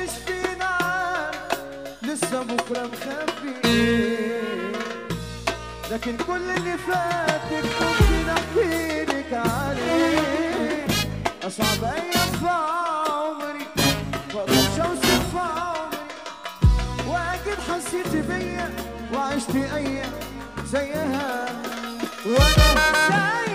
عشتي معاه لسه بكره مخبي، لكن كل اللي فاتك ممكن احكيلك عليه. اصعب ايام في عمري مقدرش اوصف في عمري، واكيد حسيتي بيا وعشتي ايام زيها وانا